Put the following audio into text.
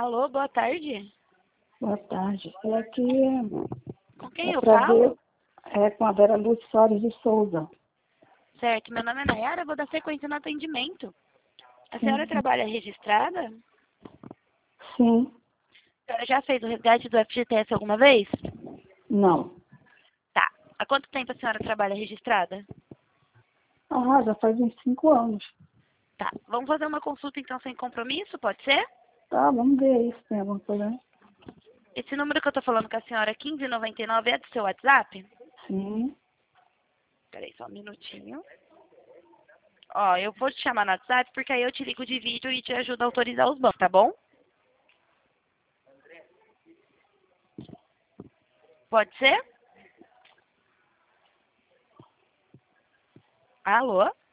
Alô, boa tarde. Boa tarde. É aqui Com quem é eu para falo? ver, é com a Vera Luz Soares de Souza. Certo, meu nome é Nayara, vou dar sequência no atendimento. A senhora Sim. trabalha registrada? Sim. A senhora já fez o resgate do FGTS alguma vez? Não. Tá. Há quanto tempo a senhora trabalha registrada? Ah, já faz uns 5 anos. Tá. Vamos fazer uma consulta então sem compromisso, pode ser? Tá, vamos ver aí se tem alguma coisa. Esse número que eu tô falando com a senhora, 1599, é do seu WhatsApp? Sim. Peraí, só um minutinho. Ó, eu vou te chamar no WhatsApp porque aí eu te ligo de vídeo e te ajudo a autorizar os bancos, tá bom? Pode ser? Alô?